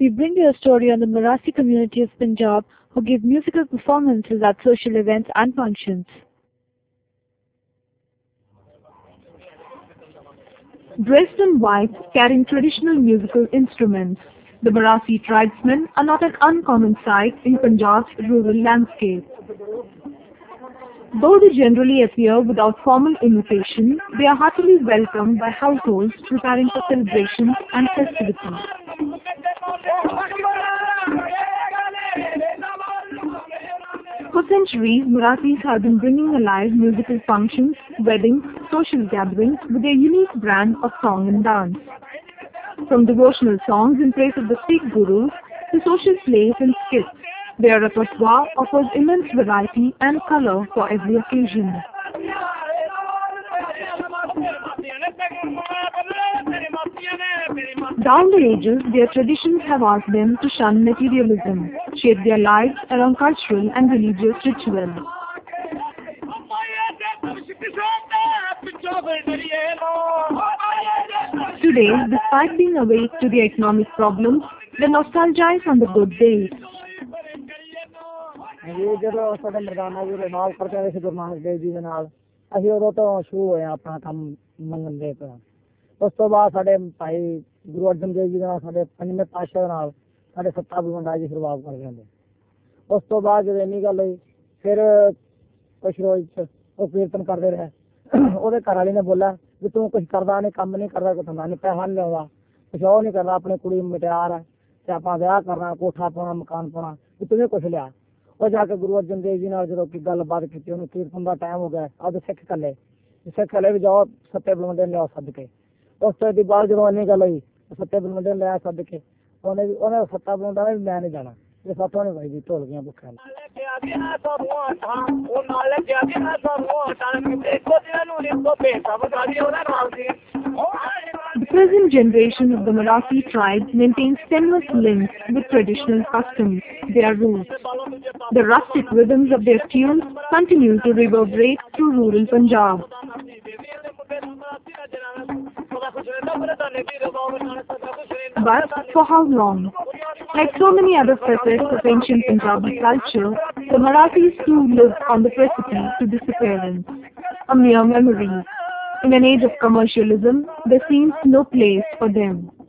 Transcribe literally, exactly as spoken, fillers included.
we bring you a story on the Marathi community of Punjab who give musical performances at social events and functions. Dressed in white, carrying traditional musical instruments, the Marathi tribesmen are not an uncommon sight in Punjab's rural landscape. Though they generally appear without formal invitation, they are heartily welcomed by households preparing for celebrations and festivities. For centuries, Marathis have been bringing alive musical functions, weddings, social gatherings with their unique brand of song and dance. From devotional songs in praise of the Sikh Gurus to social plays and skits, their repertoire offers immense variety and color for every occasion. Down the ages, their traditions have asked them to shun materialism, shape their lives around cultural and religious rituals. Today, despite being awake to the economic problems, they nostalgize on the good days. ਇਹ ਜਦੋਂ ਸਾਡੇ ਮਰਦਾਨਾ ਜੀ ਦੇ ਨਾਲ ਕਰਦੇ ਸੀ ਗੁਰੂ ਨਾਨਕ ਦੇਵ ਜੀ ਦੇ ਨਾਲ ਅਸੀਂ ਉਦੋਂ ਤੋਂ ਸ਼ੁਰੂ ਹੋਏ ਆਪਣਾ ਕੰਮ ਮੰਗਣ ਦੇ ਤੋਂ ਉਸ ਤੋਂ ਬਾਅਦ ਸਾਡੇ ਭਾਈ ਗੁਰੂ ਅਰਜਨ ਦੇਵ ਜੀ ਦੇ ਨਾਲ ਸਾਡੇ ਪੰਜਵੇਂ ਪਾਤਸ਼ਾਹ ਦੇ ਨਾਲ ਸਾਡੇ ਸੱਤਾ ਬਲਵੰਡਾ ਜੀ ਸ਼ੁਰੂਆਤ ਕਰਦੇ ਹੁੰਦੇ ਉਸ ਤੋਂ ਬਾਅਦ ਜਦੋਂ ਇੰਨੀ ਗੱਲ ਹੋਈ ਫਿਰ ਕੁਛ ਰੋਜ਼ ਉਹ ਕੀਰਤਨ ਕਰਦੇ ਰਹੇ ਉਹਦੇ ਘਰ ਵਾਲੀ ਨੇ ਬੋਲਿਆ ਵੀ ਤੂੰ ਕੁਛ ਕਰਦਾ ਨਹੀਂ ਕੰਮ ਨਹੀਂ ਕਰਦਾ ਕੁਛ ਹੁੰਦਾ ਨਹੀਂ ਪੈਸਾ ਨਹੀਂ ਲਿਆਉਂਦਾ ਕੁਛ ਉਹ ਨਹੀਂ ਕਰਦਾ ਆਪਣੀ ਕੁੜੀ ਮੁਟਿਆਰ ਹੈ ਤੇ ਆਪਾਂ ਵਿਆਹ ਕਰਨਾ ਕੋਠਾ ਪਾਉਣਾ ਮਕਾਨ ਪਾਉਣਾ ਵੀ ਤੂੰ ਕੁਛ ਲਿਆ ਉਹ ਜਾ ਕੇ ਗੁਰੂ ਅਰਜਨ ਦੇਵ ਜੀ ਨਾਲ ਜਦੋਂ ਕੀ ਗੱਲਬਾਤ ਕੀਤੀ ਉਹਨੂੰ ਕੀਰਤਨ ਦਾ ਟਾਈਮ ਹੋ ਗਿਆ ਆਪਦੇ ਸਿੱਖ ਕੱਲੇ ਸਿੱਖ ਕੱਲੇ ਵੀ ਜਾਓ ਸੱਤੇ ਬਲਵੰਡੇ ਲਿਆਓ ਸੱਦ ਕੇ ਉਸ ਤੋਂ ਬਾਅਦ ਜਦੋਂ ਇੰਨੀ ਗੱਲ ਹੋਈ ਸੱਤੇ ਬਲਵੰਡੇ ਲਿਆ ਸੱਦ ਕੇ ਉਹਨੇ ਵੀ ਉਹਨੇ ਸੱਤਾ ਬਲਵੰਡਾ ਨੇ ਵੀ ਮੈਂ ਨਹੀਂ ਜਾਣਾ ਇਹ ਸਾਥੋਂ ਨਹੀਂ ਭਾਈ ਜੀ ਢੋਲ ਗਈਆਂ ਭੁੱਖਾਂ The present generation of the Marathi tribe maintains tenuous links with traditional customs, their roots. The rustic rhythms of their tunes continue to reverberate through rural Punjab. But for how long? Like so many other facets of ancient Punjabi culture, the Marathis too live on the precipice to disappearance, a mere memory. In an age of commercialism, there seems no place for them.